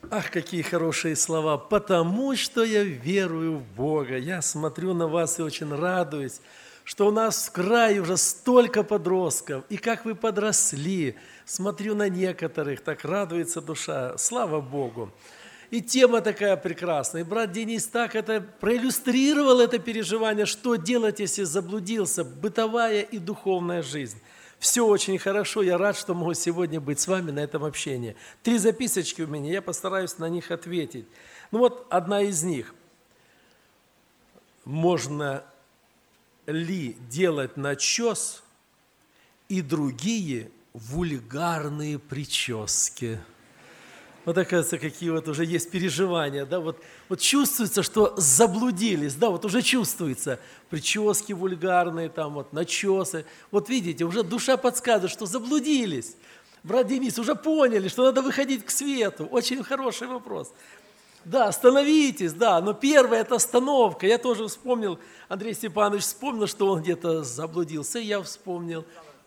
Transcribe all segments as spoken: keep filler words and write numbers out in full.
Ах, какие хорошие слова. Потому что я верую в Бога. Я смотрю на вас и очень радуюсь, что у нас в крае уже столько подростков. И как вы подросли. Смотрю на некоторых, так радуется душа. Слава Богу. И тема такая прекрасная. И брат Денис так это проиллюстрировал, это переживание, что делать, если заблудился, бытовая и духовная жизнь. Все очень хорошо, я рад, что могу сегодня быть с вами на этом общении. Три записочки у меня, я постараюсь на них ответить. Ну вот одна из них. Можно ли делать начес и другие вульгарные прически? Вот, оказывается, какие вот уже есть переживания, да, вот, вот чувствуется, что заблудились, да, вот уже чувствуется, прически вульгарные, там вот, начесы, вот видите, уже душа подсказывает, что заблудились. Брат Денис, уже поняли, что надо выходить к свету, очень хороший вопрос. Да, остановитесь, да, но первая – это остановка, я тоже вспомнил, Андрей Степанович вспомнил, что он где-то заблудился, я вспомнил.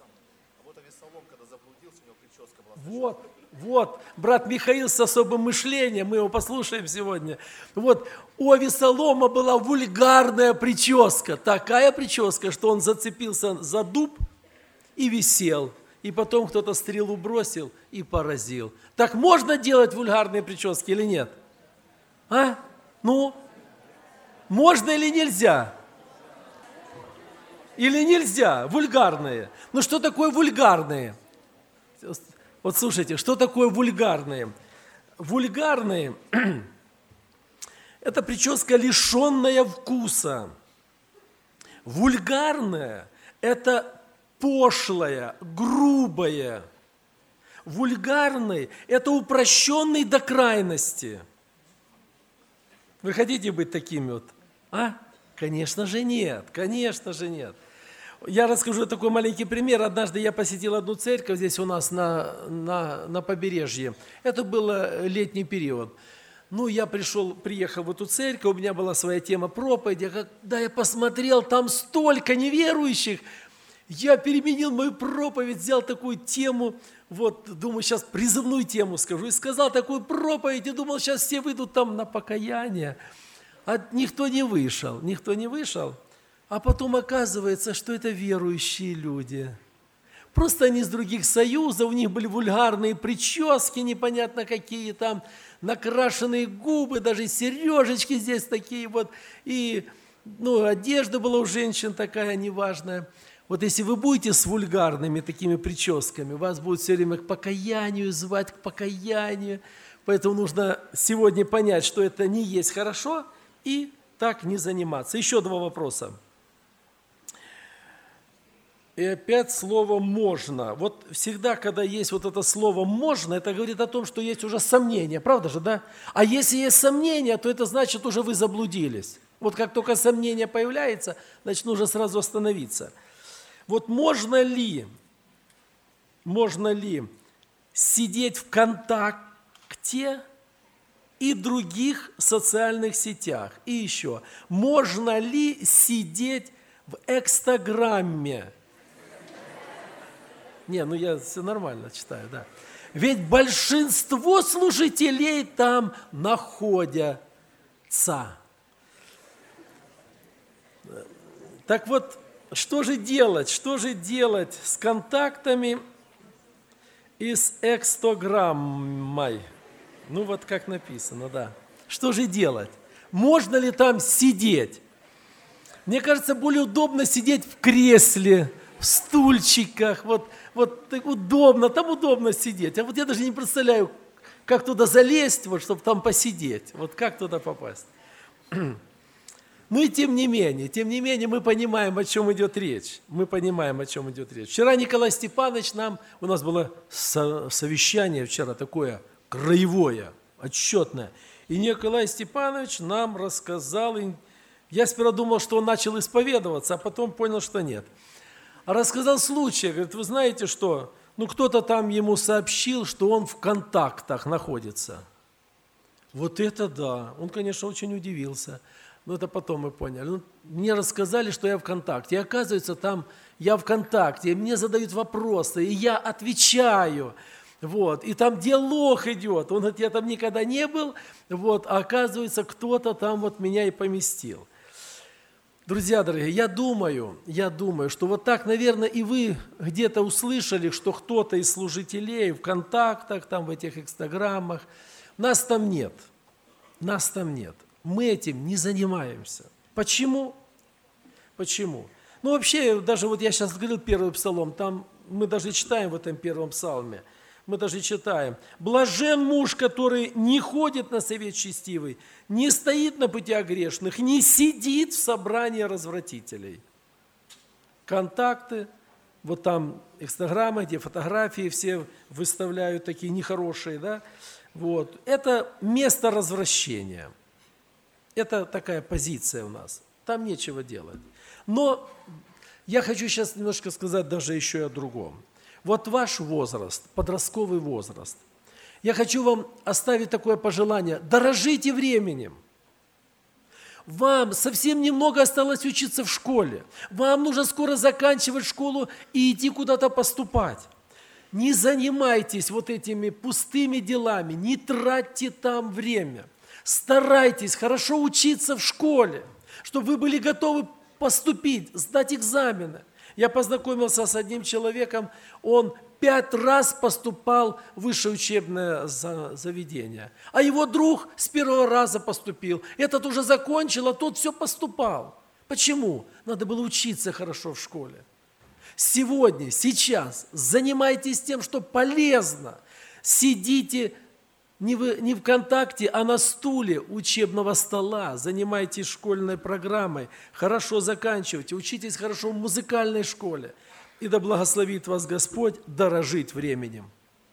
Вот. Вот, брат Михаил с особым мышлением, мы его послушаем сегодня. Вот, у Авесолома была вульгарная прическа, такая прическа, что он зацепился за дуб и висел. И потом кто-то стрелу бросил и поразил. Так можно делать вульгарные прически или нет? А? Ну, можно или нельзя? Или нельзя? Вульгарные. Ну, что такое вульгарные? Вот слушайте, что такое вульгарные? Вульгарные – это прическа, лишенная вкуса. Вульгарная – это пошлая, грубая. Вульгарный – это упрощенный до крайности. Вы хотите быть такими вот? А? Конечно же нет, конечно же нет. Я расскажу такой маленький пример. Однажды я посетил одну церковь здесь у нас на, на, на побережье. Это был летний период. Ну, я пришел, приехал в эту церковь, у меня была своя тема проповеди. Когда я посмотрел, там столько неверующих, я переменил мою проповедь, взял такую тему, вот, думаю, сейчас призывную тему скажу, и сказал такую проповедь, и думал, сейчас все выйдут там на покаяние. А никто не вышел, никто не вышел. А потом оказывается, что это верующие люди. Просто они из других союзов, у них были вульгарные прически, непонятно какие там, накрашенные губы, даже сережечки здесь такие вот. И ну, одежда была у женщин такая неважная. Вот если вы будете с вульгарными такими прическами, вас будут все время к покаянию звать, к покаянию. Поэтому нужно сегодня понять, что это не есть хорошо, и так не заниматься. Еще два вопроса. И опять слово «можно». Вот всегда, когда есть вот это слово «можно», это говорит о том, что есть уже сомнения, правда же, да? А если есть сомнения, то это значит, уже вы заблудились. Вот как только сомнение появляется, значит, нужно сразу остановиться. Вот можно ли, можно ли сидеть в ВКонтакте и других социальных сетях? И еще, можно ли сидеть в Экстаграмме? Не, ну я все нормально читаю, да. Ведь большинство служителей там находятся. Так вот, что же делать? Что же делать с контактами и с экстаграммой? Ну вот как написано, да. Что же делать? Можно ли там сидеть? Мне кажется, более удобно сидеть в кресле, в стульчиках, вот, вот так удобно, там удобно сидеть. А вот я даже не представляю, как туда залезть, вот, чтобы там посидеть, вот как туда попасть. Ну и тем не менее, тем не менее мы понимаем, о чем идет речь. Мы понимаем, о чем идет речь. Вчера Николай Степанович нам, у нас было совещание вчера такое краевое, отчетное. И Николай Степанович нам рассказал, я сперва думал, что он начал исповедоваться, а потом понял, что нет. А рассказал случай, говорит, вы знаете что, ну кто-то там ему сообщил, что он в контактах находится. Вот это да, он, конечно, очень удивился. Но это потом мы поняли. Ну, мне рассказали, что я в контакте. И оказывается, там я в контакте, и мне задают вопросы, и я отвечаю. Вот, и там диалог идет. Он говорит, я там никогда не был, вот, а оказывается, кто-то там вот меня и поместил. Друзья дорогие, я думаю, я думаю, что вот так, наверное, и вы где-то услышали, что кто-то из служителей в контактах, там в этих инстаграмах, нас там нет, нас там нет. Мы этим не занимаемся. Почему? Почему? Ну вообще, даже вот я сейчас говорил первый псалом, там мы даже читаем в этом первом псалме, мы даже читаем: «Блажен муж, который не ходит на совет честивый, не стоит на путях грешных, не сидит в собрании развратителей». Контакты, вот там инстаграмы, где фотографии все выставляют такие нехорошие, да, вот. Это место развращения. Это такая позиция у нас. Там нечего делать. Но я хочу сейчас немножко сказать даже еще и о другом. Вот ваш возраст, подростковый возраст. Я хочу вам оставить такое пожелание. Дорожите временем. Вам совсем немного осталось учиться в школе. Вам нужно скоро заканчивать школу и идти куда-то поступать. Не занимайтесь вот этими пустыми делами, не тратьте там время. Старайтесь хорошо учиться в школе, чтобы вы были готовы поступить, сдать экзамены. Я познакомился с одним человеком, он пять раз поступал в высшее учебное заведение, а его друг с первого раза поступил. Этот уже закончил, а тот все поступал. Почему? Надо было учиться хорошо в школе. Сегодня, сейчас занимайтесь тем, что полезно. Сидите не в, не в контакте, а на стуле учебного стола. Занимайтесь школьной программой, хорошо заканчивайте, учитесь хорошо в музыкальной школе. И да благословит вас Господь дорожить временем.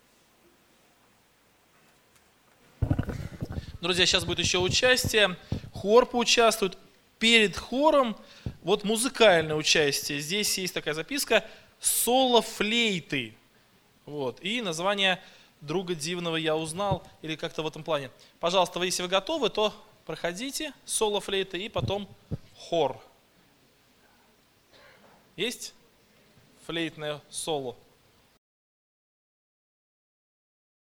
Друзья, сейчас будет еще участие. Хор поучаствует. Перед хором вот музыкальное участие. Здесь есть такая записка «Соло флейты». Вот. И название «Друга дивного я узнал» или как-то в этом плане. Пожалуйста, если вы готовы, то проходите соло флейты и потом хор. Есть флейтное соло?